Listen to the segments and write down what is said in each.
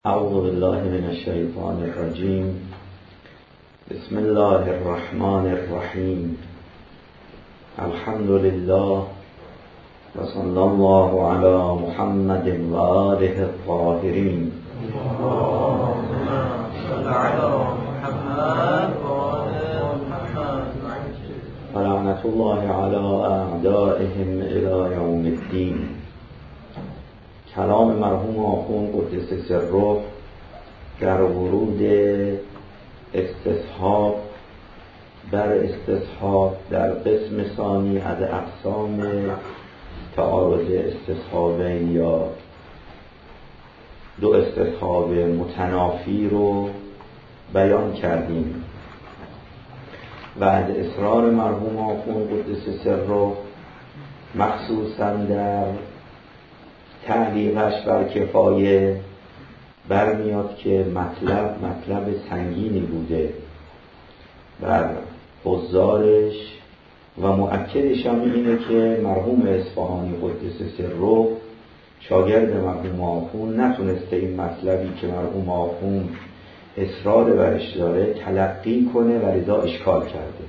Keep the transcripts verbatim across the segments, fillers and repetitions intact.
اعوذ بالله من الشیطان الرجیم. بسم الله الرحمن الرحیم. الحمد لله و صلی الله علی محمد و آله الطاهرین. و لعنة الله علی اعدائهم الی یوم الدین. کلام مرحوم آخوند قدس سره در ورود استصحاب در استصحاب در قسم ثانی از اقسام تعارض استصحابین یا دو استصحاب متنافی رو بیان کردیم و از اصرار مرحوم آخوند قدس سره مخصوصا در تعلیقش بر کفایه برمیاد که مطلب مطلب سنگینی بوده بر حضارش و مؤکدش هم اینه که مرحوم اصفهانی قدس سره شاگرد مرحوم آخوند نتونسته این مطلبی که مرحوم آخوند اصرار برش داره تلقی کنه و لذا اشکال کرده.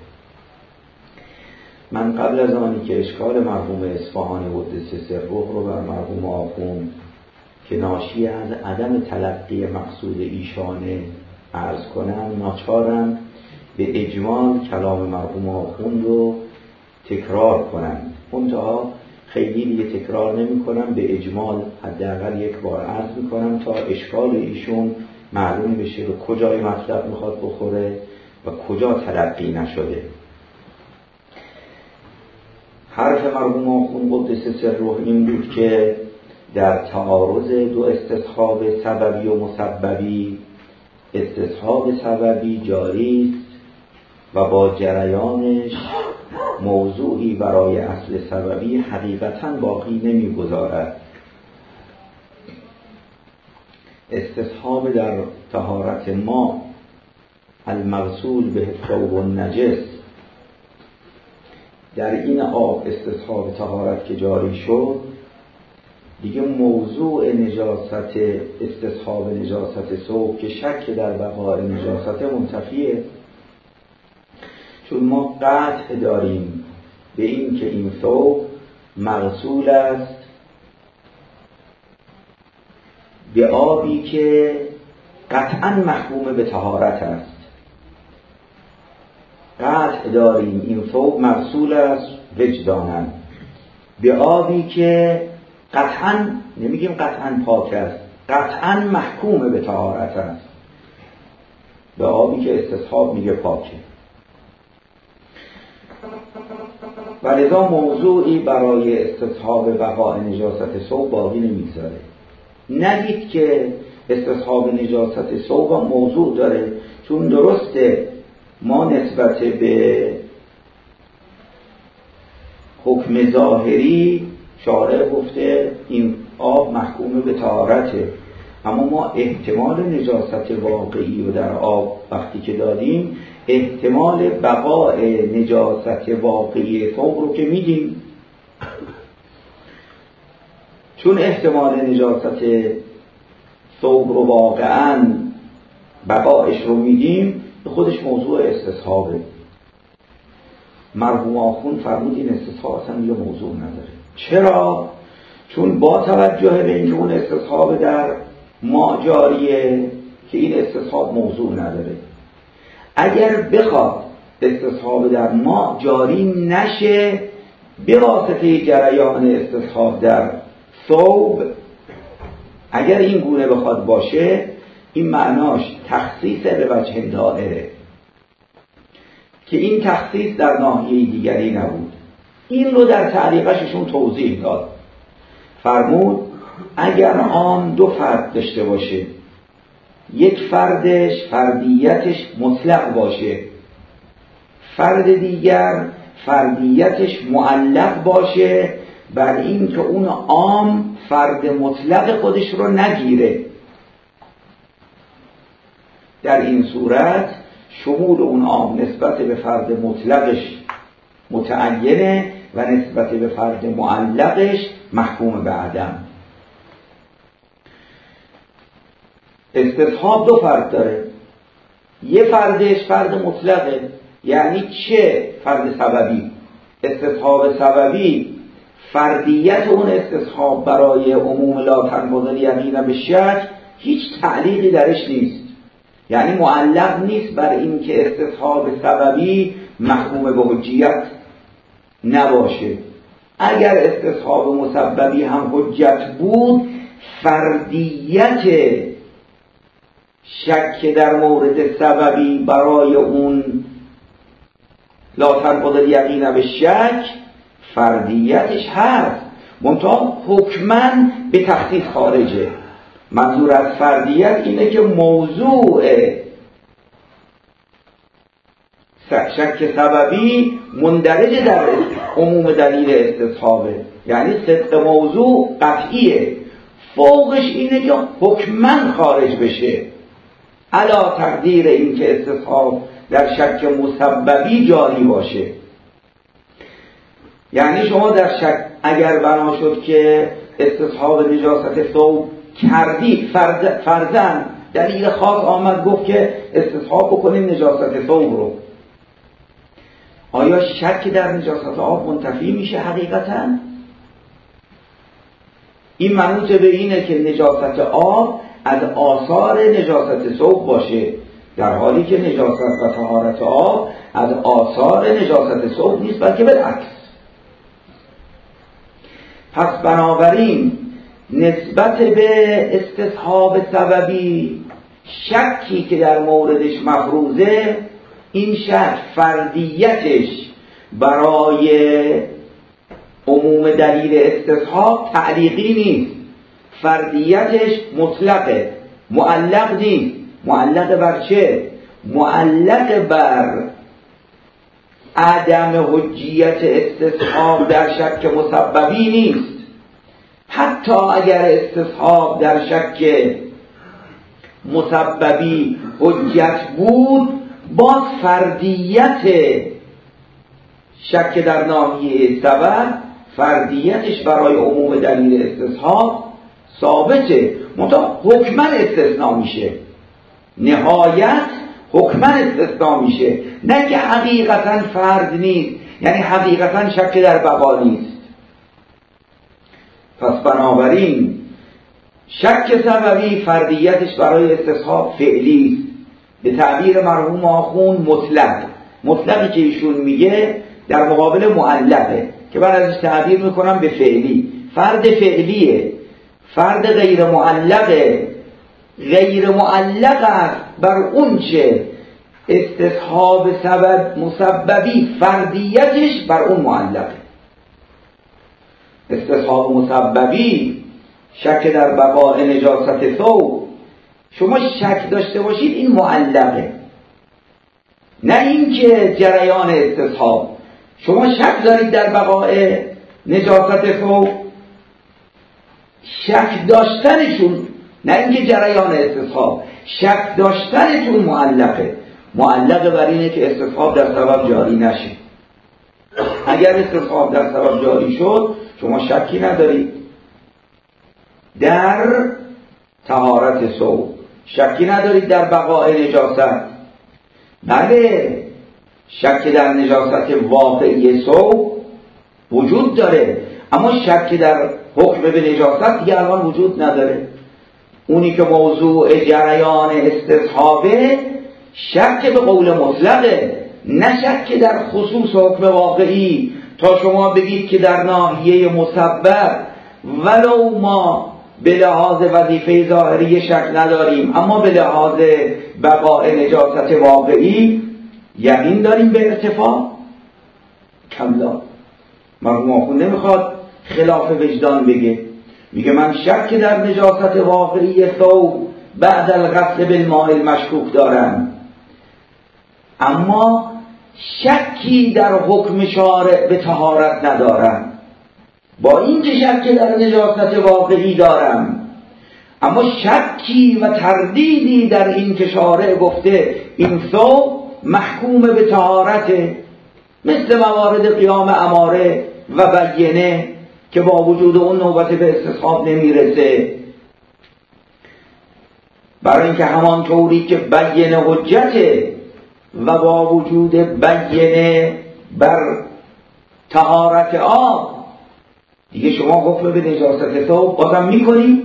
من قبل از آنی که اشکال مرحوم اصفهانی قدس سره رو بر مرحوم آخوند که ناشی از عدم تلقی مقصود ایشانه عرض کنم، ناچارم به اجمال کلام مرحوم آخوند رو تکرار کنم. منتها خیلی دیگه تکرار نمی کنم، به اجمال حداقل یک بار عرض می کنم تا اشکال ایشون معلوم بشه به کجای مطلب میخواد بخوره و کجا تلقی نشده. حرف مرحوم آخوند قدس سره این بود که در تعارض دو استصحاب سببی و مسببی، استصحاب سببی جاری است و با جریانش موضوعی برای اصل سببی حقیقتاً باقی نمیگذارد. استصحاب در طهارت ما المغسول به الثوب النجس، در این آب استصحاب طهارت که جاری شد دیگه موضوع نجاست استصحاب نجاست ثوب که شک در بقاء نجاست منتفیه، چون ما قطع داریم به این که این ثوب مغسول است به آبی که قطعاً محکوم به طهارت است. قطع داریم این ثوب مغسول است وجداناً به آبی که قطعاً، نمیگیم قطعاً پاک است، قطعاً محکوم به طهارت است، به آبی که استصحاب میگه پاکه. و لذا موضوعی برای استصحاب بقاء نجاست ثوب باقی نمیگذاره. نگید که استصحاب نجاست ثوب موضوع داره، چون درسته ما نسبت به حکم ظاهری شارع گفته این آب محکوم به طهارته، اما ما احتمال نجاست واقعی و در آب وقتی که دادیم احتمال بقاء نجاست واقعی ثوب رو که میدیم. چون احتمال نجاست ثوب رو واقعاً بقایش رو میدیم، به خودش موضوع استصحابه. مرحوم آخوند فرمود این استصحاب اصلا یه موضوع نداره. چرا؟ چون با توجه به اینکه اون استصحاب در ما جاریه که این استصحاب موضوع نداره. اگر بخواد استصحاب در ما جاری نشه به واسطه جریان استصحاب در ثوب، اگر این گونه بخواد باشه این معناش تخصیص به وجه دائره که این تخصیص در ناحیه دیگری نبود. این رو در تعلیقششون توضیح داد. فرمود اگر آن دو فرد داشته باشه، یک فردش فردیتش مطلق باشه، فرد دیگر فردیتش معلق باشه بر این که اون عام فرد مطلق خودش رو نگیره، در این صورت شمول اون عام نسبت به فرد مطلقش متعینه و نسبت به فرد معلقش محکوم به عدم. استصحاب دو فرد داره. یه فردش فرد مطلقه، یعنی چه؟ فرد سببی. استصحاب سببی فردیت اون استصحاب برای عموم لا تنقضی الیقین به شک هیچ تعلیقی درش نیست، یعنی معلق نیست بر این که استصحاب سببی محکوم به حجیت نباشه. اگر استصحاب مسببی هم حجت بود، فردیت شک در مورد سببی برای اون لا تنقضی الیقین به شک فردیتش هست، منتها حکماً به تخصیص خارجه. منظور از فردیت اینه که موضوع شک سببی مندرج در عموم دلیل استصحابه، یعنی صدق موضوع قطعیه، فوقش اینه که حکماً خارج بشه، علا تقدیر این که استصحاب در شک مسببی جاری باشه. یعنی شما در شک اگر بنا شد که استصحاب نجاست ثوب کردید، فرض فرضاً دلیل خاص آمد گفت که استصحاب بکنیم نجاست ثوب رو، آیا شک در نجاست آب منتفی میشه حقیقتاً؟ این منوط به اینه که نجاست آب از آثار نجاست ثوب باشه، در حالی که نجاست و طهارت آب از آثار نجاست ثوب نیست، بلکه بالعکس. پس بنابراین نسبت به استصحاب سببی شکی که در موردش مفروضه، این شک فردیتش برای عموم دلیل استصحاب تعلیقی نیست، فردیتش مطلقه، معلق نیست. معلق بر چه؟ معلق بر عدم حجیت استصحاب در شک مسببی نیست. حتی اگر استصحاب در شک مسببی حجت بود، باز فردیت شک در ناحیه سبب فردیتش برای عموم دلیل استصحاب ثابته، منتها حکما استثناء میشه، نهایت حکما استثناء میشه، نه که حقیقتا فرد نیست، یعنی حقیقتا شک در بقا نیست. پس بنابراین شک سببی فردیتش برای استصحاب فعلی است، به تعبیر مرحوم آخون مطلق. مطلقی که ایشون میگه در مقابل معلقه که من ازش تعبیر میکنم به فعلی. فرد فعلیه، فرد غیر معلقه، غیر معلق است بر اون چه استصحاب سبب مسببی فردیتش بر اون معلقه. استصحاب مسببی شک در بقاء نجاست ثوب، شما شک داشته باشید این معلقه، نه این که جریان استصحاب. شما شک دارید در بقاء نجاست ثوب، شک داشتنشون، نه اینکه جریان استصحاب، شک داشتنشون معلقه. معلقه بر اینه که استصحاب در سبب جاری نشه. اگر استصحاب در سبب جاری شد، شما شکی ندارید در طهارت ثوب، شکی ندارید در بقاء نجاست. بله، شک در نجاست واقعی ثوب وجود داره، اما شک در حکم به نجاست دیگه الان وجود نداره. اونی که موضوع جریان استصحابه شک به قول مطلقه، نه شک در خصوص حکم واقعی. تا شما بگید که در ناحیه مسبب ولو ما به لحاظ وظیفه ظاهری شک نداریم، اما به لحاظ بقاء نجاست واقعی یقین داریم به ارتفاع، کلا. مرحوم آخوند نمیخواد خلاف وجدان بگه، میگه من شک در نجاست واقعی ثوب بعد الغسل بالماء المشکوک دارم، اما شکی در حکم شارع به طهارت ندارم. با این که شک در نجاست واقعی دارم، اما شکی و تردیدی در این که شارع گفته این ثوب محکوم به طهارته، مثل موارد قیام اماره و بیینه که با وجود اون نوبت به استصحاب نمیرسه. برای اینکه همان طوری که بیان حجته و با وجود بیان بر طهارت آب دیگه شما حکم به نجاست ثوب بازم میکنی؟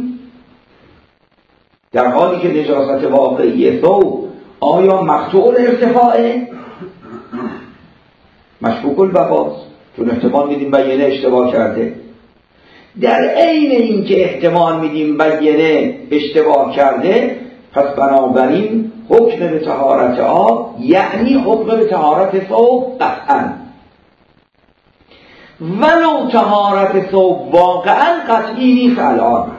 در حالی که نجاست واقعی ثوب آیا مقطوع الارتفاعه؟ مشکوک البقاست، چون احتمال میدیم بیانه اشتباه کرده. در عین اینکه احتمال میدیم بیانه اشتباه کرده، پس بنابراین حکم به طهارت آب یعنی حکم به طهارت ثوب قطعا، ولو طهارت ثوب واقعا قطعی نیست الان،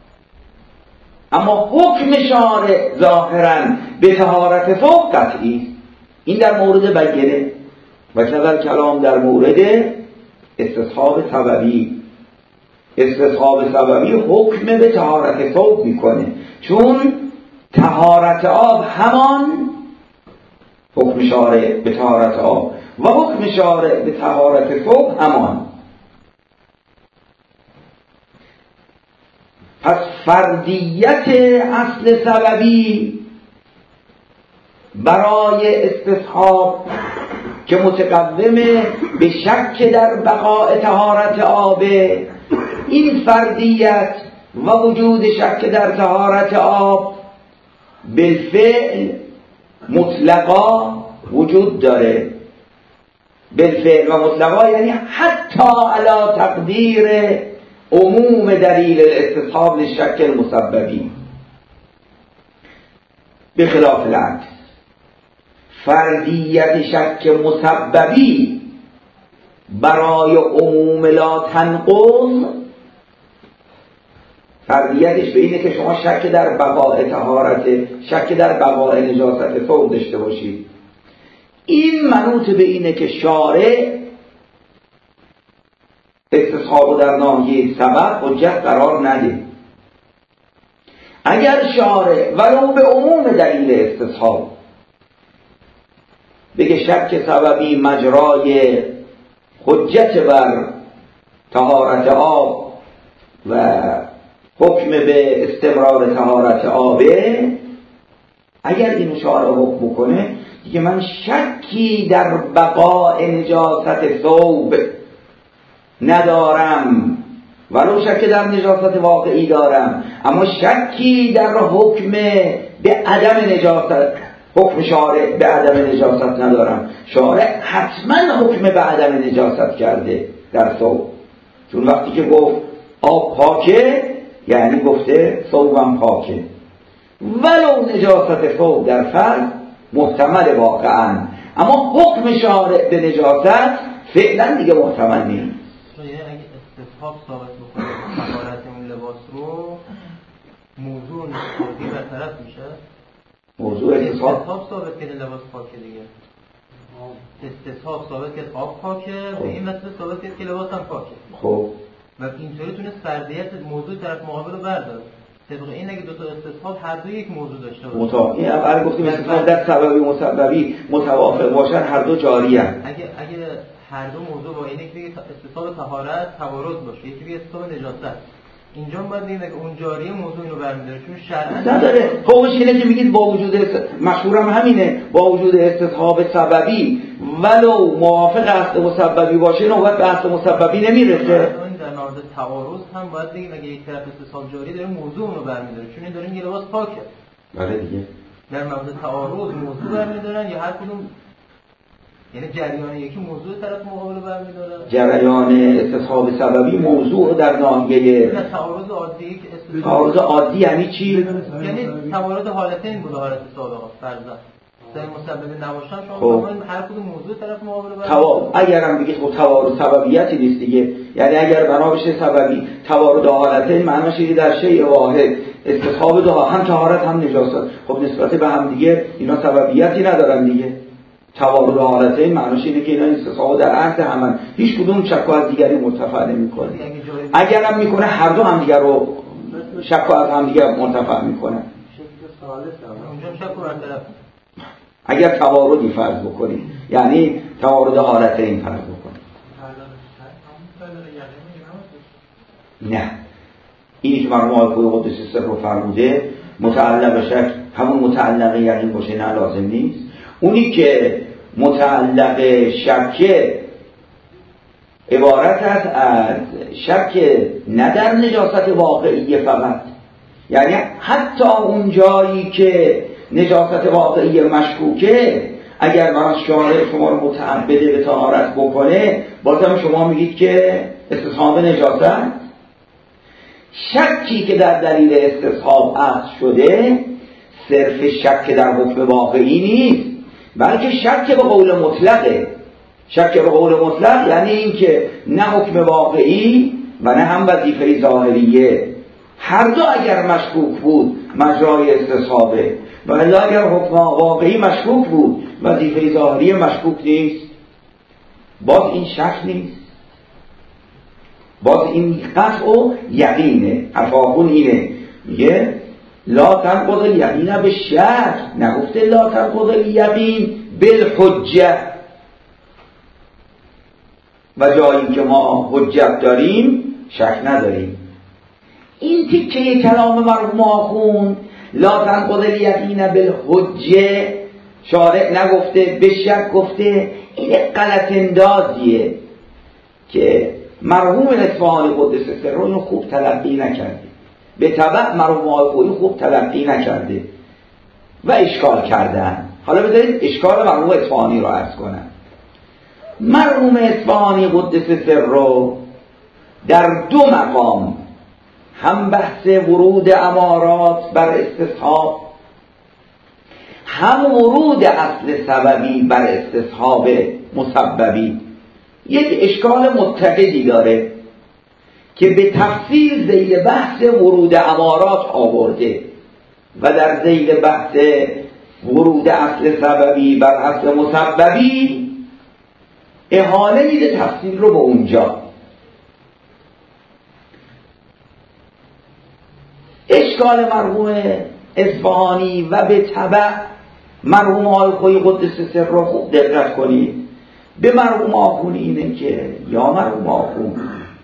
اما حکم شارع ظاهرا به طهارت ثوب قطعی. این در مورد بیانه. و کذا کلام در مورد استصحاب سببی. استصحاب سببی حکم به طهارت ثوب میکنه، چون طهارت آب همان حکم شارع به طهارت آب و حکم شارع به طهارت ثوب همان. پس فردیت اصل سببی برای استصحاب که متقوم به شک در بقاء طهارت آب، این فردیت و وجود شک در طهارت آب بالفعل مطلقا وجود داره. بالفعل و مطلقا یعنی حتی علی تقدیر عموم دلیل الاستصحاب للشک المسببی، به خلاف العکس. فردیت شک مسببی برای عموم لا تنقض، فردیتش به اینه که شما شک در بقاء طهارت، شک در بقاء نجاست ثوب داشته باشید. این منوط به اینه که شارع استصحاب در ناحیه سبب حجت قرار نده. اگر شارع ولو به عموم دلیل استصحاب بگه شک سببی مجرای حجت بر طهارت آب و حکم به استمرار طهارت آبه، اگر اینو شارع حکم بکنه دیگه من شکی در بقاء نجاست ثوب ندارم، ولو شک در نجاست واقعی دارم، اما شکی در حکم به عدم نجاست، حکم شارع به عدم نجاست ندارم. شارع حتما حکم به عدم نجاست کرده در ثوب، چون وقتی که گفت آب پاکه یعنی گفته ثوبم پاکه، ولو نجاست ثوب در فرض محتمل واقعا، اما حکم شارع به نجاست فعلا دیگه محتمل نیست. یعنی اگه استصحاب ثابت بکنه طهارت اون لباس رو، موضوع نسبی برطرف میشه. موضوع استصحاب استصحاب ثابت که لباس پاکه دیگه، استصحاب ثابت که آب پاکه، به این مسئله ثابت که لباس هم پاکه. خب و اینطوری تونست فردیت موضوع طرف مقابل رو برداره. طبق این اگه دو تا استصحاب هر دو یک موضوع داشته باشه، متوافق. این اول گفتیم استصحاب در سببی مسببی متوافق باشن، هر دو جاری ان. اگه اگه هر دو موضوع با اینه که استصحاب طهارت توارد باشه، یکی دیگه استصحاب نجاست، اینجا باید بگیم که اون جاری موضوع اینو برمی‌داره، چون شرعاً نداره. خوبش اینه که میگید با وجود مشهورم همینه، با وجود استصحاب سببی ولو موافق اصل مسببی باشه نوبت به اصل مسببی نمیرسه. در مورد تعارض هم باید بگیم اگه یک طرف استصحاب جاری داره موضوع اونو برمی‌داره، چون این داره میگه لباس پاکه. بله دیگه. در مورد تعارض موضوع برمی‌دارن یا هر کدوم، یعنی جریان یکی موضوع طرف مقابل برمی‌داره. جریان استصحاب سببی موضوع در ناحیه تعارض عادی که استصحاب تعارض عادی یعنی چی؟ یعنی تعارض حالتین بود، حالت سابقه فرضاً سه مسبب نباشن شما خب. هر کدوم موضوع طرف مقابل برمی‌داره. توارد اگرم بگید خب توارد سببیتی نیست دیگه، یعنی اگر بنا بشه سببی توارد حالتین معناش اینه در شیء واحد استصحاب دو هم طهارت هم نجاست، خب نسبت به هم دیگه اینا سببیتی ندارن دیگه. توارد حالتین معناش اینه که اینا استصحاب در عهد همن، هیچ کدوم شک از دیگری مرتفع نمی‌کنه. اگرم میکنه هر دو هم دیگر رو شک از هم دیگر مرتفع میکنه. اونجا شک برطرف. اگر تواردی فرض بکنیم یعنی توارد حالتین فرض بکنیم، نه اینی که مرحوم آقای قدسی سر رو فرموده متعلق به شک همون متعلق یقین باشه؟ نه لازم نیست. اونی که متعلق شک عبارت است از شک نه در نجاست واقعی فقط، یعنی حتی اون جایی که نجاست واقعی مشکوکه اگر من شارع شما رو متعبده به طهارت بکنه بازم شما میگید که استصحاب نجاست. شکی که در دلیل استصحاب عقد شده صرف شک در حکم واقعی نیست، بلکه شک به قول مطلقه. شک به قول مطلق یعنی این که نه حکم واقعی و نه هم وظیفه ظاهریه، هر دو اگر مشکوک بود مجرای استصحابه، ولی اگر حکم واقعی مشکوک بود وظیفه ظاهری مشکوک نیست. باز این شک نیست، باز این قطع و یقینه. افاقون اینه میگه لا تنقض الیقین بالشک، نگفته لا تنقض الیقین بالحجه. و جایی که ما حجت داریم شک نداریم. این تیکه کلام مرحوم آخوند لا تنقض الیقین بالحجه شارع نگفته، به شک گفته، این غلط اندازیه که مرحوم اصفهانی قدس سره اینو خوب تلقی نکرده، به تبع مرحوم آخوندی خوب تلقی نکرده و اشکال کردن. حالا بذارید اشکال مرحوم اصفهانی رو عرض کنم. مرحوم اصفهانی قدس سره در دو مقام، هم بحث ورود امارات بر استصحاب، هم ورود اصل سببی بر استصحاب مسببی، یک اشکال متحدی داره که به تفصیل ذیل بحث ورود امارات آورده و در ذیل بحث ورود اصل سببی بر اصل مسببی احاله میده تفصیل رو به اونجا. اشکال مرحوم اصفهانی و به تبع مرحوم آخوندی قدس سره رو خوب دقت کنید. به مرحوم آخوندی اینه که یا مرحوم آخوند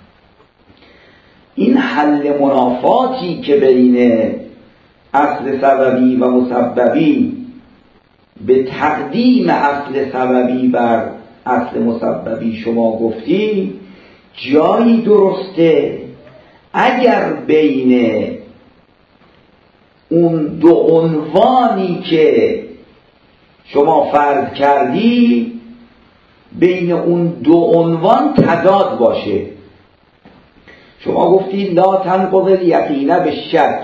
این حل منافاتی که بین اصل سببی و مسببی به تقدیم اصل سببی بر اصل مسببی شما گفتی جایی درسته اگر بین اون دو عنوانی که شما فرض کردی بین اون دو عنوان تضاد باشه. شما گفتی لا تنقض الیقین بالشک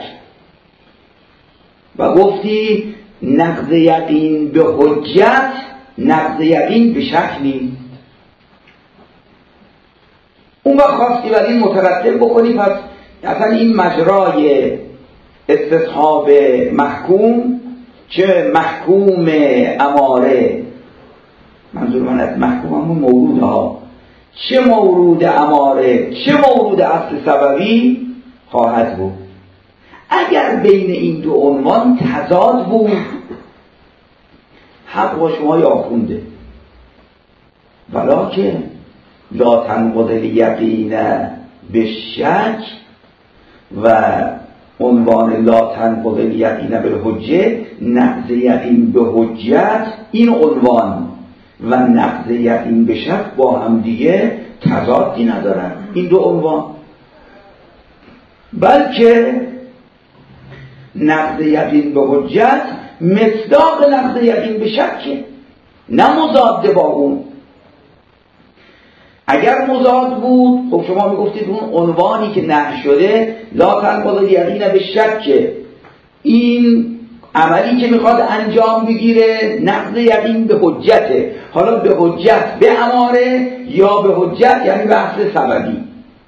و گفتی نقض یقین به حجت نقض یقین به شک نیست. اون وقت خواستی ولی این مترتب بکنی پس اصلا این مجرای استصحاب محکوم، چه محکوم اماره، منظور من از محکوم همون مورود ها، چه مورود اماره چه مورود اصل سببی خواهد بود. اگر بین این دو عنوان تضاد بود حق با شما یا خونده، ولکن لا تنقض الیقین بالشک و عنوان لا تنقض الیقین بالحجه نقض یقین به حجت، این عنوان و نقض یقین به شک با هم دیگه تضادی ندارن این دو عنوان، بلکه نقض یقین به حجت مصداق نقض یقین به شک، نه مضاد با اون. اگر مضاد بود خب شما میگفتید اون عنوانی که نقض شده لا تنقض الیقین به شک، این عملی که میخواد انجام بگیره نقض یقین به حجته، حالا به حجت به اماره یا به حجت یعنی به اصل سببی.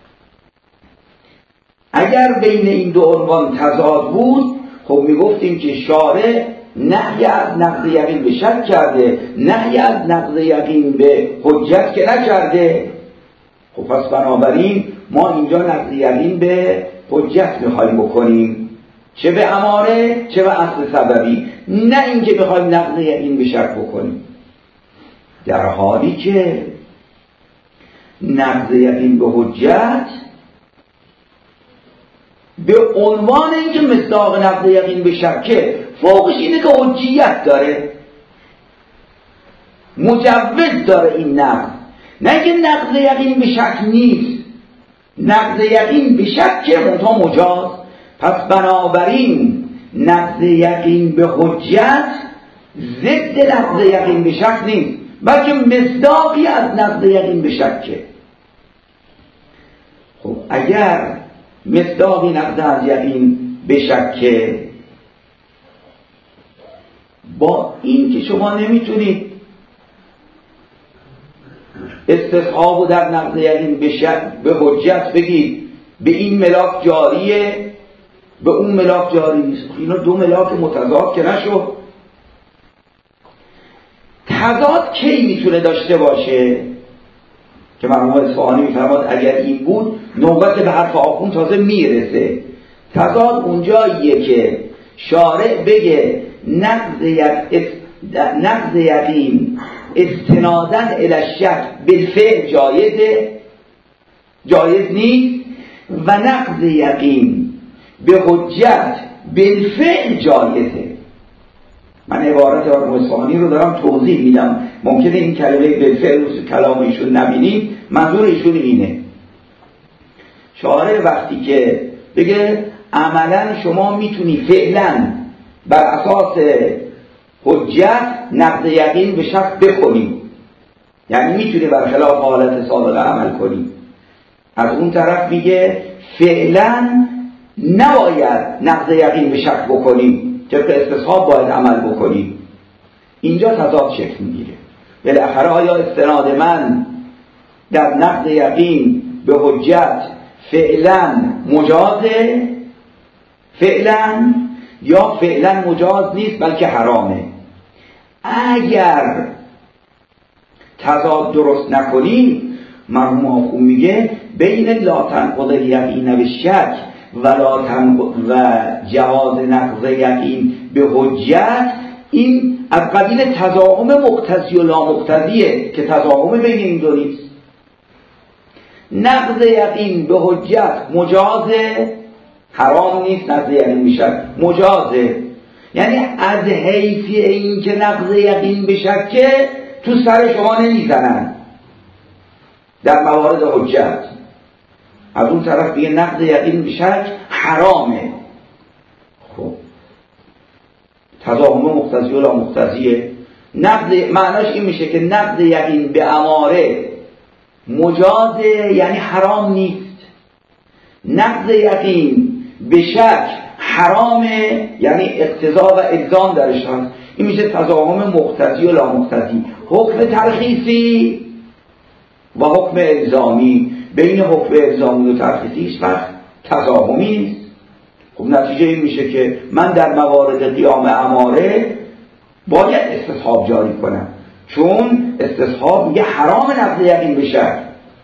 اگر بین این دو عنوان تضاد بود خب میگفتیم که شارع نهی از نقض یقین به شک کرده، نهی از نقض یقین به حجت که نکرده. خب پس بنابراین ما اینجا نقض یقین به حجت میخوایم بکنیم، چه به اماره چه به اصل سببی، نه اینکه بخوایم نقض یقین به شک بکنیم، در حالی که نقض یقین به حجت به عنوان اینکه مصداق نقض یقین به شکه فوقش اینه که حجیت داره، مجوز داره این نقض، نه که نقض یقین به شک نیست. نقض یقین به شک منتها مجاز. پس بنابراین نقض یقین به حجت ضد نقض یقین به شک نیست، بلکه مصداقی از نقض یقین به شکه. خب اگر مصداقی نقض از یقین به شکه، با این که شما نمیتونید استصحاب و در نقض یقین به شک به حجت بگید به این ملاک جاریه به اون ملاک جاری نیست، اینا دو ملاک متضاد که نشد. تضاد کی میتونه داشته باشه؟ که مرحوم اصفهانی میفرماد اگر این بود نوبت به حرف آخون تازه میرسه. تضاد اونجاییه که شارع بگه نقض یک نقض یقین استنادن الی الشک بالفعل جایزه جایز نیست و نقض یقین به حجت بالفعل جایزه. من عبارت مرحوم اصفهانی رو دارم توضیح میدم، ممکنه این کلمه بالفعل رو کلام ایشون نبینید، منظور ایشون اینه. شارع وقتی که بگه عملا شما میتونی فعلا بر اساس حجت نقض یقین به شک بکنی، یعنی میتونی برخلاف حالت سابقه عمل کنی، از اون طرف میگه فعلا نباید نقض یقین به شک بکنی، طبق استصحاب باید عمل بکنی. اینجا تضاد شکل میگیره. بالاخره آیا استناد من در نقض یقین به حجت فعلا مجازه فعلا یا فعلا مجاز نیست بلکه حرامه؟ اگر تضاد درست نکنی، مرحوم آخون میگه بین لا تنقض یقین به شک و لا تنقض و جواز نقض یقین به حجت، این از قبیل تضاهم مقتضی و لا مقتضیه که تضاهم بین این دو نیست. نقض یقین به حجت مجازه، حرام نیست. نقض یقین به شک مجازه، یعنی از حیث این که نقض یقین به شکه تو سر شما نمیزنن در موارد حجت. از اون طرف بیه نقض یقین به شک حرامه. خب تضاهم مقتضی و لا مقتضیه. نقض معناش این میشه که نقض یقین به اماره مجازه، یعنی حرام نیست. نقض یقین به شک حرامه، یعنی اقتضا و الزام درش هست. این میشه تضاهم مقتضی و لا مقتضی. حکم ترخیصی و حکم الزامی، بین حکم الزامی و ترخیصی هیچ وقت تضاهمی نیست. خب نتیجه این میشه که من در موارد قیام اماره باید استصحاب جاری کنم، چون استصحاب میگه حرام نقض یقین به شک.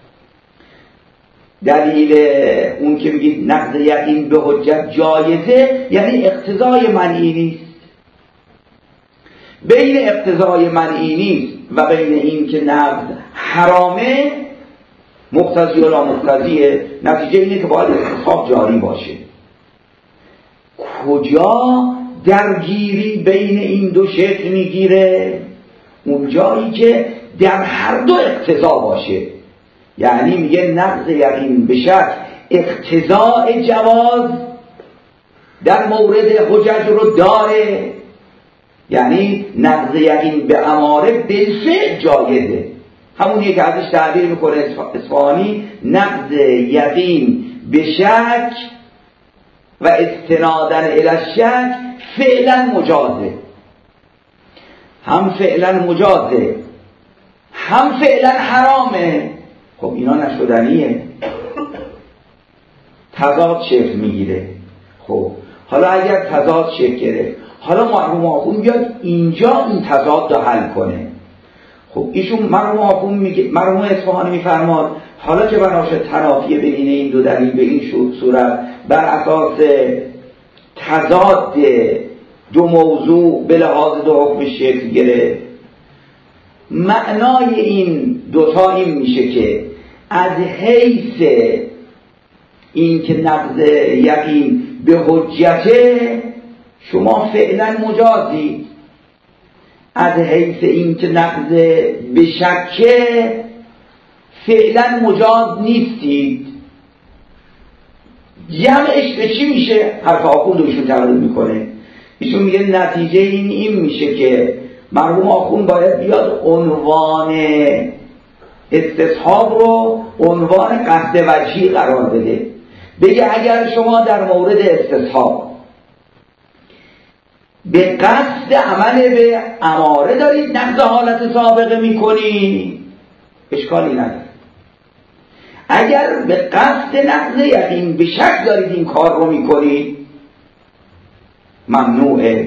دلیل اون که میگید نقض یقین به حجت جایزه یعنی اقتضای منعی نیست. بین اقتضای منعی نیست و بین این که نقض حرامه مقتضی و لا مقتضیه، نتیجه اینه که باید استصحاب جاری باشه. کجا درگیری بین این دو شکل میگیره؟ اونجایی که در هر دو اقتضا باشه. یعنی میگه نقض یقین به شک اقتضاء جواز در مورد حجج رو داره، یعنی نقض یقین به اماره بالفعل جایزه. همونیه که ازش تعبیر میکنه اصفهانی نقض یقین به شک و استنادن الی الشک فعلا مجازه. هم فعلا مجازه هم فعلا حرامه. خب اینا نشدنیه، تضاد شکل میگیره. خب حالا اگر تضاد شکل گرفت، حالا مرحوم آخون بیاد اینجا این تضاد رو حل کنه. خب ایشون مرحوم آخون میگه، مرحوم اصفهانی میفرماد حالا که بناش تنافی بین این دو دلیل به این صورت بر اساس تضاد دو موضوع به لحاظ دو حکم شکل گرفت، معنای این دوتا این میشه که از حیث این که نقض یقین به حجته شما فعلا مجازی از حیث این که نقض به شکه فعلا مجاز نیستید. جمعش به چی میشه؟ حرف آخوند رو ایشون تقدیم میکنه. ایشون میگه نتیجه این این میشه که مرحوم آخوند باید بیاد عنوان استصحاب رو عنوان قصد وجهی قرار بده. بگه اگر شما در مورد استصحاب به قصد عمل به اماره دارید نقض حالت سابقه میکنید اشکالی نداره. اگر به قصد نقض یقین به شک دارید این کار رو میکنید ممنوعه.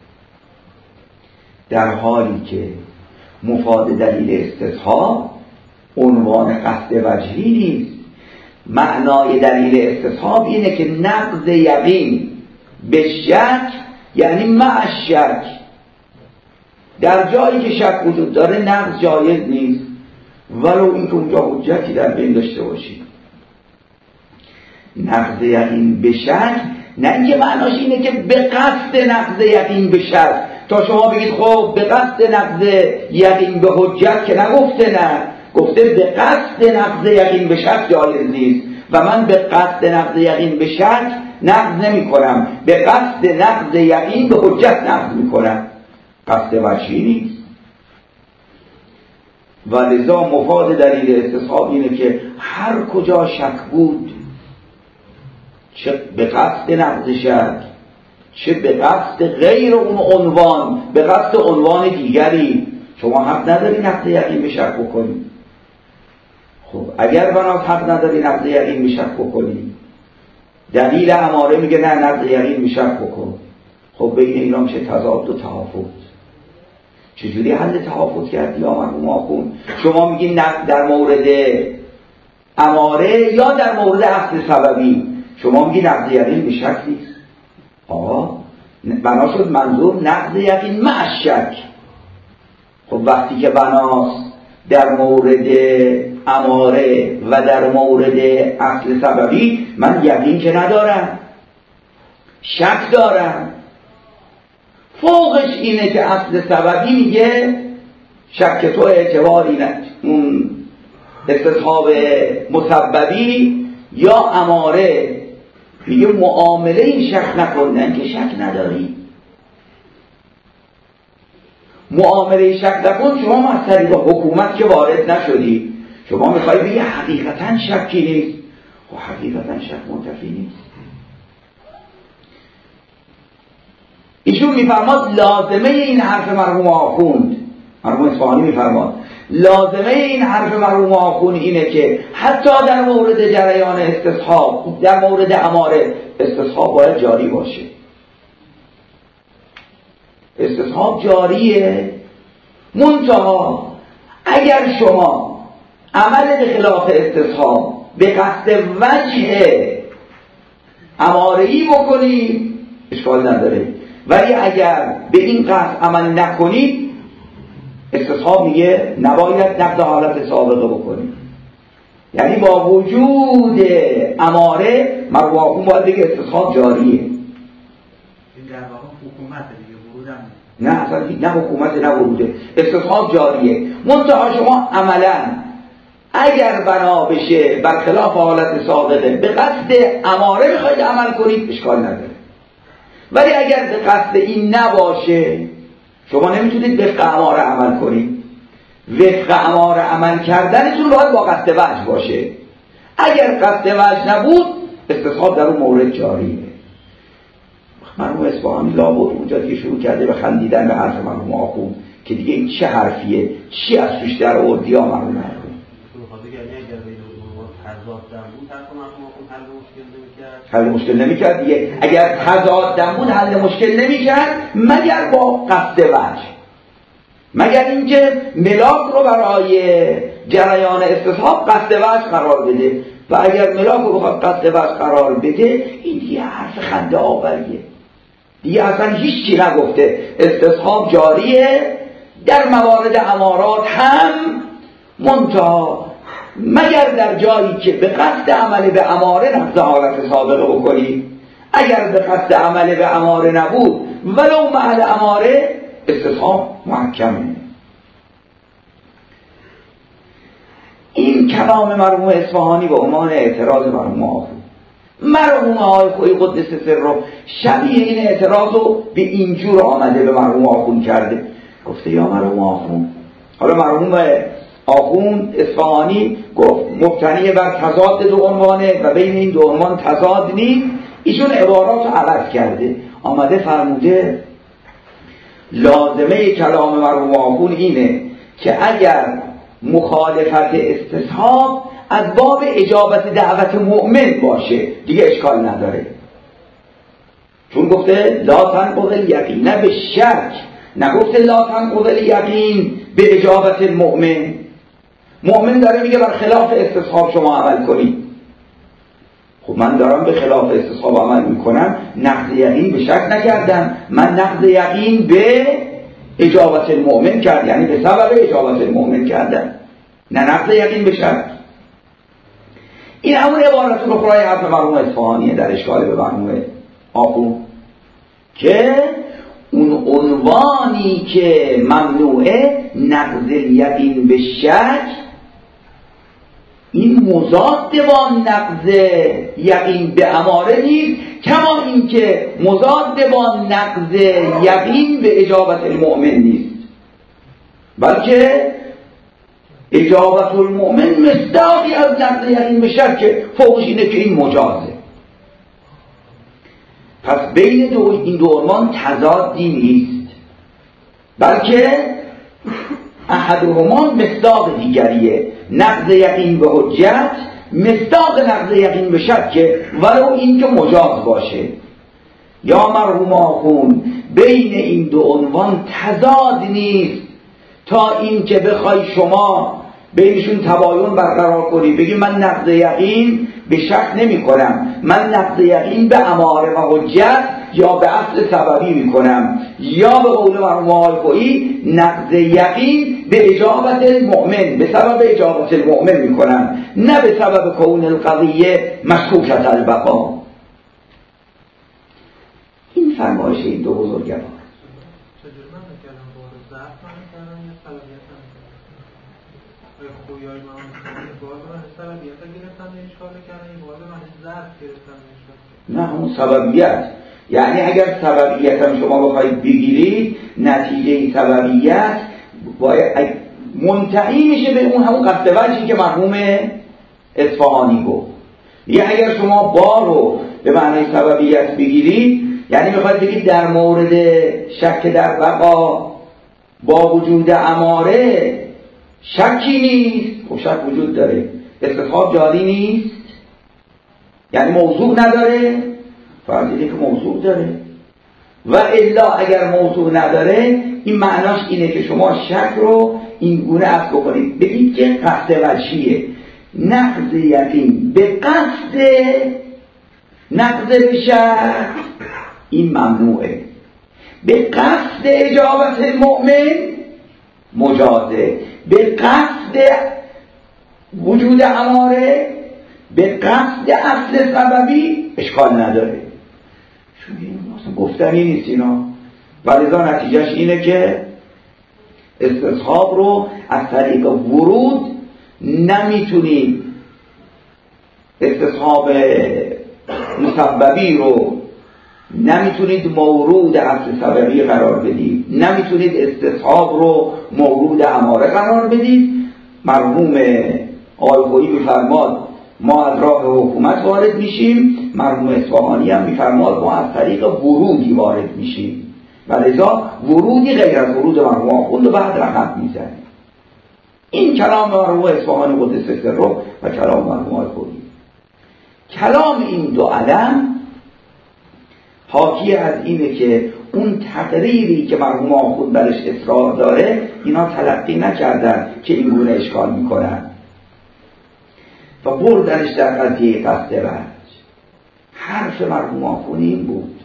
در حالی که مفاد دلیل استصحاب عنوان قصد وجهی نیست. معنای دلیل استصحاب اینه که نقض یقین به شک یعنی مع شک، در جایی که شک وجود داره نقض جایز نیست ولو این که اونجا حجتی در بین داشته باشید. نقض یقین به شک نه اینکه معناش اینه که به قصد نقض یقین به شک، تا شما بگید خب به قصد نقض یقین به حجت که نگفته، نه گفته به قصد نقض یقین به شک جایز نیست و من به قصد نقض یقین به شک نقض نمی کنم، به قصد نقض یقین به حجت نقض می کنم. قصد وجهی نیست. و لذا مفاد دلیل استصحاب اینه که هر کجا شک بود، چه به قصد نقض شک چه به قصد غیر اون عنوان، به قصد عنوان دیگری، شما حق نداری نقض یقین به شک بکنی. خب اگر بنات حق نداری نقض یقین به شک بکنی، دلیل اماره میگه نه نقض یقین به شک بکن. خب بین اینا میشه تضاد و تحافظ. چجوری حل تحافظ کردی یا مرحوم آخوند؟ شما میگی نقض در مورد اماره یا در مورد اصل سببی، شما میگی نقض یقین به شک نیست. آه بنا شد منظور نقض یقین مع شک. خب وقتی که بناست در مورد اماره و در مورد اصل سببی من یقین که ندارم، شک دارم. فوقش اینه که اصل سببی میگه شک تو اعتباری نه، اون استصحاب مسببی یا اماره میگه معامله این شک نکنن که شک نداری. معامله شک نکن، شما از طریق حکومت که وارد نشدی، شما میخوایی بگی حقیقتا شکی نیست. خب حقیقتا شک منتفی نیست. ایشون میفرماد لازمه این حرف مرحوم آخوند، مرحوم اصفهانی میفرماد لازمه این حرف مرحوم آخوند اینه که حتی در مورد جریان استصحاب، در مورد اماره، استصحاب باید جاری باشه. استصحاب جاریه، منتها اگر شما عمل به خلاف استصحاب به قصد وجه اماره‌ای بکنید اشکال نداره، ولی اگر به این قصد عمل نکنید استصحاب میگه نباید نقض حالت سابقه بکنید. یعنی با وجود اماره مرحوم آخوند باید بگه استصحاب جاریه. این در واقع حکومت دیگه، ورودم نه اصلا نه حکومت نه وروده، استصحاب جاریه. منتها شما عملا اگر بنا بشه برخلاف حالت سابقه به قصد اماره بخواید عمل کنید اشکال نداره، ولی اگر به قصد این نباشه شما نمیتونید وفق اماره عمل کنید. وفق اماره عمل کردنتون باید با قصد وجه باشه. اگر قصد وجه نبود استصحاب در اون مورد جاریه. مرحوم اصفهانی لابد اونجا دیگه شروع کرده به خندیدن به حرف مرحوم آخوند که دیگه این چه حرفیه، چی از توش در آوردی یا مرحوم آخوند. حل مشکل نمی‌کرد دیگه. اگر تضادم بود حل مشکل نمی‌کرد مگر با قصد وجه، مگر اینکه ملاک رو برای جریان استصحاب قصد وجه قرار بده، و اگر ملاک رو بخواد قصد وجه قرار بده این دیگه حرف خنده آوریه، دیگه اصلا هیچ چی نگفته. استصحاب جاریه در موارد امارات هم، منتها مگر در جایی که به قصد عمل به اماره نقض حالت سابقه بکنی. اگر به قصد عمل به اماره نبود ولو مع اماره استصحاب محکمه. این کلام مرحوم اصفهانی به عنوان اعتراض مرحوم آخوند. مرحوم آقای خویی قدس سره شبیه این اعتراض رو به اینجور آمده به مرحوم آخوند کرده. گفته یا مرحوم آخوند، حالا مرحوم آخوند اصفهانی گفت مبتنی بر تضاد دو عنوانه و بین این دو عنوان تضاد نیست. ایشون عبارات رو عوض کرده، آمده فرموده لازمه کلام مرحوم آخوند اینه که اگر مخالفت استصحاب از باب اجابت دعوت مؤمن باشه دیگه اشکال نداره، چون گفته لا تنقض الیقین، نه به شک، نگفته لا تنقض الیقین به اجابت المؤمن. مؤمن داره میگه بر خلاف استصحاب شما عمل کنید. خب من دارم به خلاف استصحاب عمل میکنم، نقض یقین به شک نکردم، من نقض یقین به اجابت المؤمن کرد، یعنی به سبب اجابت المؤمن کردم، نه نقض یقین به شک. این همون عبارت اخرای حرف مرحوم اصفهانیه در اشکال به مرحوم آخوند که اون عنوانی که ممنوعه نقض یقین به شک، این مضاد با نقض یقین به اماره نیست، کما این که مضاد با نقض یقین به اجابت المؤمن نیست، بلکه اجابت المؤمن مصداقی از نقض یقین به شک که فوقش اینه که این مجازه. پس بین دو این دو عنوان تضادی نیست، بلکه احدهما مصداق دیگریه. نقض یقین به حجت مصداق نقض یقین به شک ولو این که مجاز باشه. یا مرحوم آخوند بین این دو عنوان تضاد نیست تا این که بخوای شما بینشون تباین برقرار کنی، بگی من نقض یقین به شک نمی کنم، من نقض یقین به اماره و حجت یا به اصل سببی می کنم، یا به قول مرحوم آقای خویی نقض یقین به اجابت المؤمن، به سبب اجابت المؤمن می کنم، نه به سبب کون القضیه مشکوکت البقا. این فرمایش این دو بزرگوار. خویای من باز من سببیت گرفتم اشکال کردن، این باز من ظرف گرفتم اشکال. نه همون سببیت، یعنی اگر سببیت هم شما بخواید بگیرید نتیجه سببیت باید منتهی میشه به اون همون قصد وجهی که مرحوم اصفهانی گفت. یعنی اگر شما با رو به معنی سببیت بگیرید، یعنی میخواید بگید در مورد شک در بقا با وجود اماره شکی نیست، خب شک وجود داره، استصحاب جاری نیست، یعنی موضوع نداره، فرض اینه که موضوع داره. و الا اگر موضوع نداره این معناش اینه که شما شک رو این گونه عکس بکنید، بگید که قصد وجهیه، نقض یقین به قصد نقض به شک این ممنوعه، به قصد اجابت المؤمن مجازه، به قصد وجود اماره، به قصد اصل سببی اشکال نداره. چون این اصلا گفتنی نیست اینا، ولذا نتیجهش اینه که استصحاب رو از طریق ورود نمیتونیم، استصحاب مسببی رو نمیتونید مورود اصل سببی قرار بدید، نمیتونید استصحاب رو مورود اماره قرار بدید. مرحوم آقای خویی میفرماد ما از راه حکومت وارد میشیم، مرحوم اصفهانی هم میفرماد ما از طریق ورودی وارد میشیم، ولذا ورودی غیر از ورود مرحوم آخوند و بعد رقم میزنه. این کلام مرحوم اصفهانی قدس سره و کلام مرحوم آقای خویی. کلام این دو علم حاکی از اینه که اون تقریری که مرحوم آخوند برش اصرار داره اینا تلقی نکردن که این گونه اشکال میکنن و بردنش در قضیه قصد وجه. حرف مرحوم آخوند این بود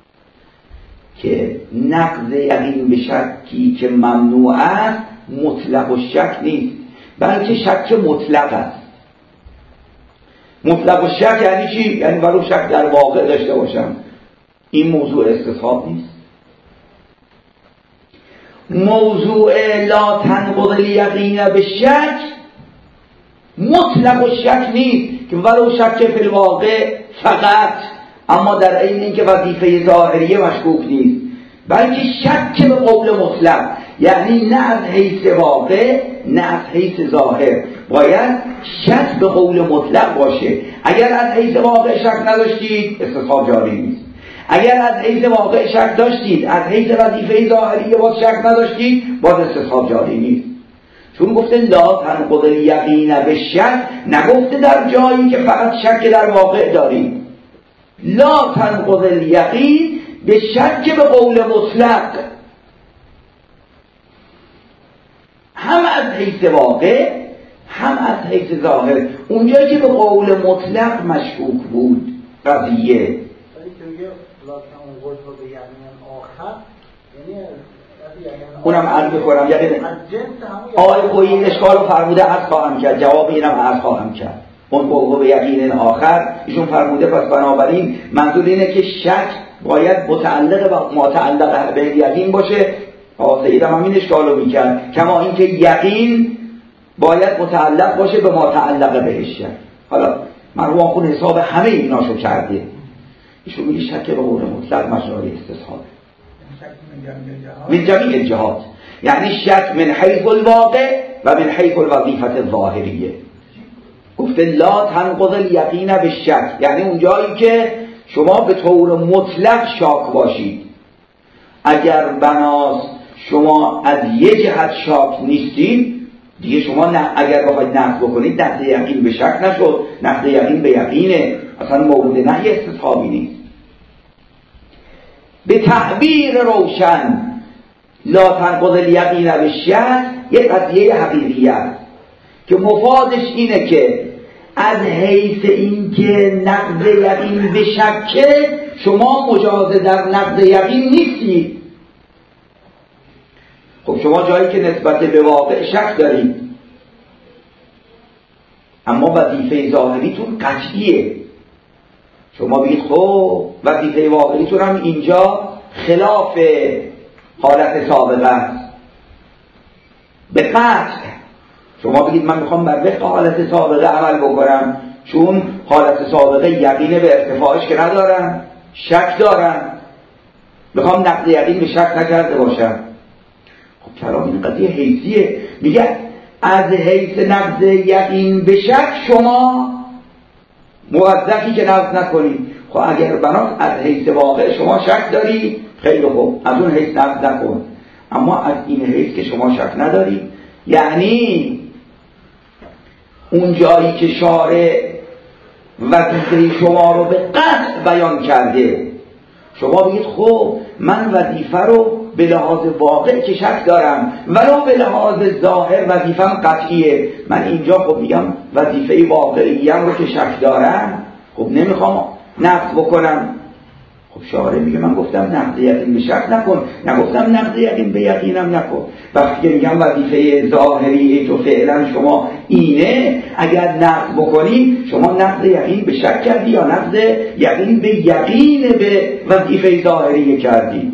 که نقض یقین به شکی که ممنوع است مطلق و شک نیست، بلکه شک مطلق است. مطلق و شک یعنی چی؟ یعنی ولو شک در واقع داشته باشم این موضوع استصحاب نیست. موضوع لا تنقض الیقین به شک مطلق و شک نیست که ولو شک فی الواقع فقط، اما در عین اینکه وظیفه ظاهریه مشکوک نیست، بلکه شک به قول مطلق، یعنی نه از حیث واقع نه از حیث ظاهر، باید شک به قول مطلق باشه. اگر از حیث واقع شک نداشتید استصحاب جاری نیست، اگر از حیث واقع شک داشتید از حیث وظیفه ظاهریه باز شک نداشتید باز استصحاب جاری نیست. چون گفته لا تنقض الیقین به شک، نگفته در جایی که فقط شک در واقع داریم. لا تنقض الیقین به شک به قول مطلق، هم از حیث واقع هم از حیث ظاهر. اونجایی که به قول مطلق مشکوک بود قضیه، اونم عرض می‌کنم، یعنی آقای خویی این اشکال رو فرموده عرض خواهم کرد، جواب اینم عرض خواهم کرد. اون بوقوع به یقین آخر ایشون فرموده پس بنابراین منظور اینه که شک باید متعلق و متعلق به یقین باشه. آقای سید هم این اشکال رو میکرد، کما اینکه یقین باید متعلق باشه به متعلق بهش. حالا مرحوم آخون حساب همه ایناشو کرده. ایشون میگه شک به قول مطلق مجاری استصحاب من جمیع الجهات، یعنی شک من حیث الواقع و من حیث الوظیفه الظاهریه. گفته لا تنقض الیقین به شک، یعنی اونجایی که شما به طور مطلق شاک باشید. اگر بناس شما از یه جهت شاک نیستید دیگه شما نه، اگر بخواید نقض بکنید نقض یقین به شک نشد، نقض یقین به یقینه، اصلا مورد نهی استصحابی نیست. به تعبیر روشن لا تنقض الیقین به شک یک قضیه حقیقی است که مفادش اینه که از حیث اینکه نقض یقین به شکه شما مجاز در نقض یقین نیستید. خب شما جایی که نسبت به واقع شک دارید، اما وظیفه ظاهریتون قطعیه. شما بگید خب وظیفه واقعیتون هم اینجا خلاف حالت سابقه است، به قطع شما بگید من میخوام بر وفق حالت سابقه عمل بکنم، چون حالت سابقه یقین به ارتفاعش که ندارم، شک دارم، میخوام نقض یقین به شک نکرده باشم. خب کلام این قضیه حیثیه، میگه از حیث نقض یقین به شک شما موظفی که نقض نکنید. خب اگر بناس از حیث واقع شما شک داری خیلی خوب، از اون حیث نقض نکن، اما از این حیث که شما شک نداری، یعنی اون جایی که شارع وظیفه شما رو به قطع بیان کرده، شما بگید خب من وظیفه رو به لحاظ واقع که شک دارم ولو به لحاظ ظاهر وظیفه‌م قطعیه، من اینجا خب میگم وظیفه واقعیم رو که شک دارم خب نمیخوام نقض بکنم. خب شارع میگه من گفتم نقض یقین به شک نکن، نگفتم نقض یقین به یقینم نکن. وقتی که میگم وظیفه ظاهری تو فعلا شما اینه، اگر نقض بکنی شما نقض یقین به شک کردی یا نقض یقین به یقین به وظیفه ظاهری کردی.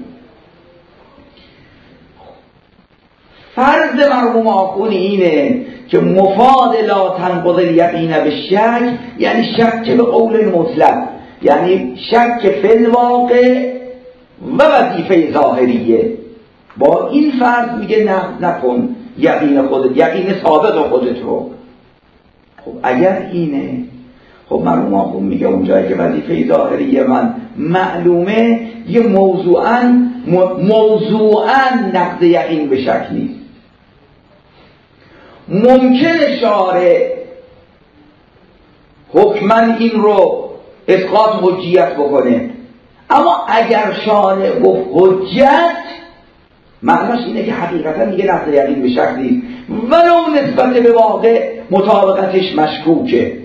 فرض مرحوم آخونی اینه که مفاد لا تنقض الیقین به شک یعنی شک به قول مطلق، یعنی شک فی الواقع و وظیفه ظاهریه. با این فرض میگه نقض نکن یقین خودت، یقین سابق خودت رو. خب اگر اینه، خب مرحوم آخون میگه اونجایی که وظیفه ظاهریه من معلومه یه موضوعاً موضوعاً نقض یقین به شک نیست. ممکنه شارع حکماً این رو اسقاط حجیت بکنه، اما اگر شارع گفت حجت معناش اینه که حقیقتا دیگه نقض یقین به شک نیست، ولو نسبت به واقع مطابقتش مشکوکه.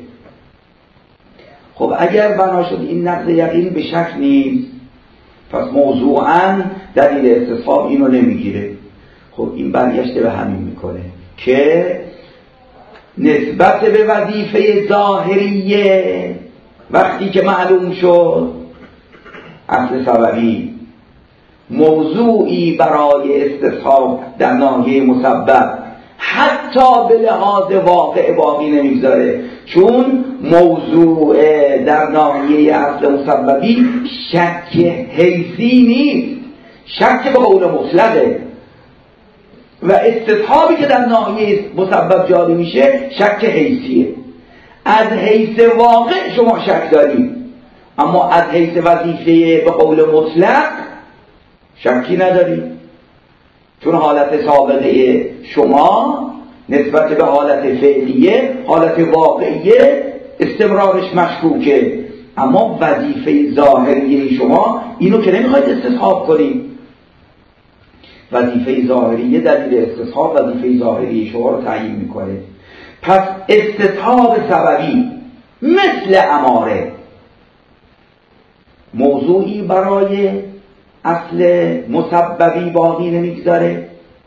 خب اگر بنا شد این نقض یقین به شک نیست، پس موضوعاً دلیل استصحاب اینو نمیگیره. خب این برگشته به همین میکنه که نسبت به وظیفه ظاهریه وقتی که معلوم شد اصل سببی، موضوعی برای استصحاب در ناحیه مسبب حتی به لحاظ واقع باقی نمیگذاره، چون موضوع در ناحیه اصل مسببی شک حیثی نیست، شک به قول مطلقه، و استصحابی که در ناحیه مسبب جاری میشه شک حیثیه. از حیث واقع شما شک دارید، اما از حیث وظیفه به قول مطلق شکی ندارید، چون حالت سابقه شما نسبت به حالت فعلیه، حالت واقعیه استمرارش مشکوکه، اما وظیفه ظاهریه شما اینو که نمیخواید استصحاب کنید. وظیفه ظاهریه دلیل استصحاب وظیفه ظاهریه شما رو تعیین میکنه. پس استصحاب سببی مثل اماره موضوعی برای اصل مسببی باقی نمیگذاره،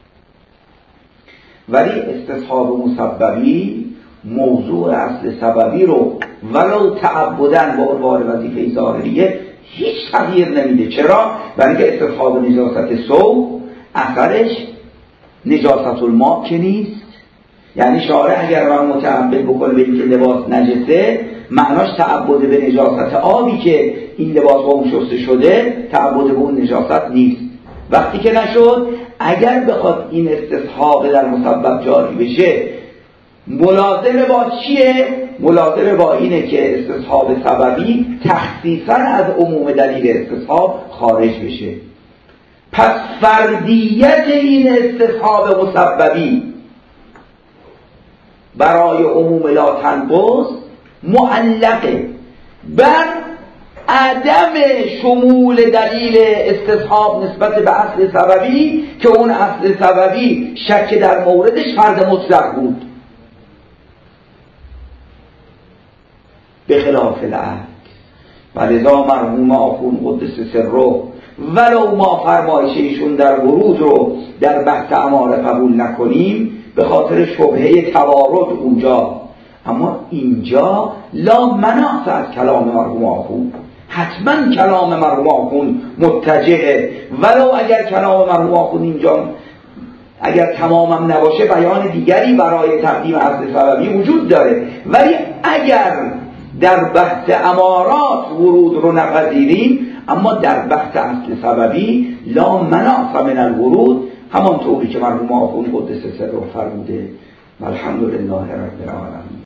ولی استصحاب مسببی موضوع اصل سببی رو ولو تعبدن با عنوان وظیفه ظاهریه هیچ تغییر نمیده. چرا؟ برای اینکه استصحاب نجاست سو اثرش نجاست الماء که نیست. یعنی شارع اگر من متعبد بکنه به اینکه لباس نجسه، معناش تعبد به نجاست آبی که این لباس با اون شسته شده، تعبد به اون نجاست نیست. وقتی که نشد، اگر بخواد این استصحاب در مسبب جاری بشه، ملازم با چیه؟ ملازم با اینه که استصحاب سببی تخصیصا از عموم دلیل استصحاب خارج بشه. پس فردیت این استصحاب مسببی برای عموم لا تنقض معلقه بر عدم شمول دلیل استصحاب نسبت به اصل سببی، که اون اصل سببی شک در موردش فرد مطلق بود، به خلاف العکس. ولذا مرحوم آخون قدس سره ولو ما فرمایش ایشون در ورود رو در بحث اماره قبول نکنیم به خاطر شبهه توارد اونجا، اما اینجا لا مناص از کلام مرحوم آخون، حتما کلام مرحوم آخون متجهه، ولو اگر کلام مرحوم آخون اینجا اگر تمامم نباشه بیان دیگری برای تقدیم اصل سببی وجود داره، ولی اگر در بحث امارات ورود رو نپذیریم، اما در بحث اصل سببی لا مناص من الورود، همانطوری که مرحوم آخون قدس سره فرموده. الحمدلله رب العالمین.